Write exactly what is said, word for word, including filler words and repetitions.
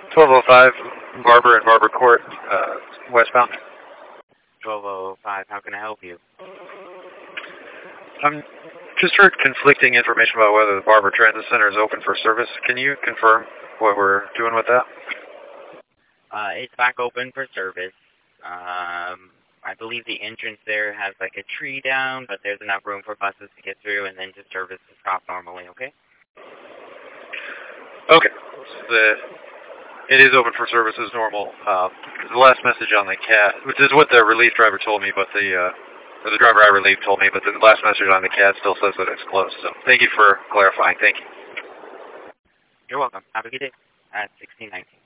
twelve oh five, Barber and Barber Court, uh, westbound. twelve oh five, how can I help you? I'm just heard conflicting information about whether the Barber Transit Center is open for service. Can you confirm what we're doing with that? Uh, it's back open for service. Um, I believe the entrance there has like a tree down, but there's enough room for buses to get through and then to service the stop normally, okay? Okay. The, it is open for service as normal. Uh, the last message on the cat, which is what the relief driver told me, but the, uh, or the driver I relieved told me, but the last message on the cat still says that it's closed. So thank you for clarifying. Thank you. You're welcome. Have a good day. At sixteen nineteen.